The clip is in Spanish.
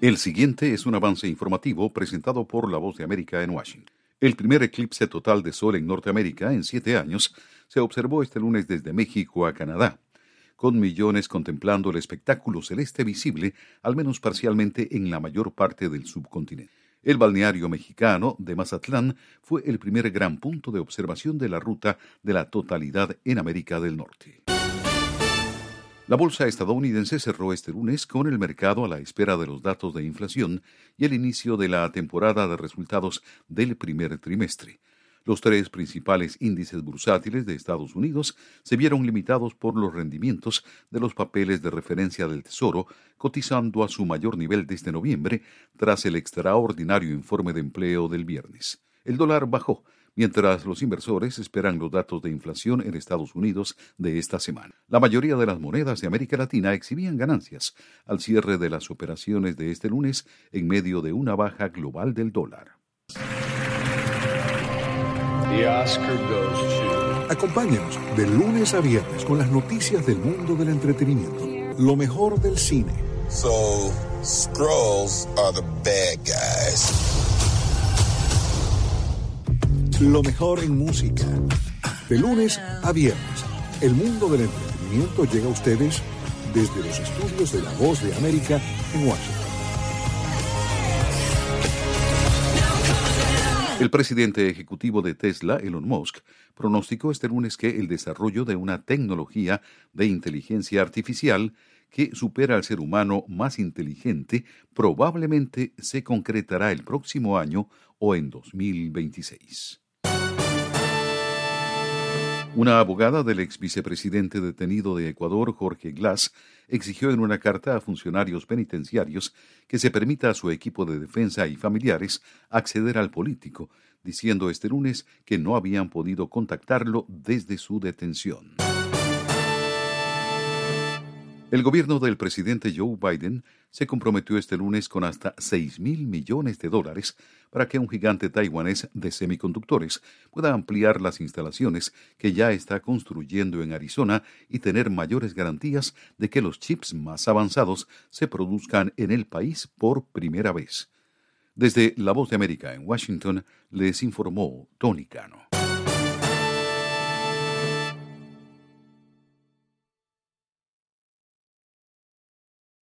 El siguiente es un avance informativo presentado por La Voz de América en Washington. El primer eclipse total de sol en Norteamérica en 7 años se observó este lunes desde México a Canadá, con millones contemplando el espectáculo celeste visible, al menos parcialmente, en la mayor parte del subcontinente. El balneario mexicano de Mazatlán fue el primer gran punto de observación de la ruta de la totalidad en América del Norte. La bolsa estadounidense cerró este lunes con el mercado a la espera de los datos de inflación y el inicio de la temporada de resultados del primer trimestre. Los 3 principales índices bursátiles de Estados Unidos se vieron limitados por los rendimientos de los papeles de referencia del Tesoro, cotizando a su mayor nivel desde noviembre tras el extraordinario informe de empleo del viernes. El dólar bajó, mientras los inversores esperan los datos de inflación en Estados Unidos de esta semana. La mayoría de las monedas de América Latina exhibían ganancias al cierre de las operaciones de este lunes en medio de una baja global del dólar. The Oscar goes to... Acompáñanos de lunes a viernes con las noticias del mundo del entretenimiento. Lo mejor del cine. So, Skrulls are the bad guys. Lo mejor en música. De lunes a viernes, el mundo del entretenimiento llega a ustedes desde los estudios de La Voz de América en Washington. El presidente ejecutivo de Tesla, Elon Musk, pronosticó este lunes que el desarrollo de una tecnología de inteligencia artificial que supera al ser humano más inteligente probablemente se concretará el próximo año o en 2026. Una abogada del ex vicepresidente detenido de Ecuador, Jorge Glass, exigió en una carta a funcionarios penitenciarios que se permita a su equipo de defensa y familiares acceder al político, diciendo este lunes que no habían podido contactarlo desde su detención. El gobierno del presidente Joe Biden se comprometió este lunes con hasta $6,000 millones para que un gigante taiwanés de semiconductores pueda ampliar las instalaciones que ya está construyendo en Arizona y tener mayores garantías de que los chips más avanzados se produzcan en el país por primera vez. Desde La Voz de América en Washington, les informó Tony Cano.